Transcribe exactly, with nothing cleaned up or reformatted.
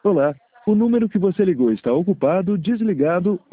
Olá, o número que você ligou está ocupado, desligado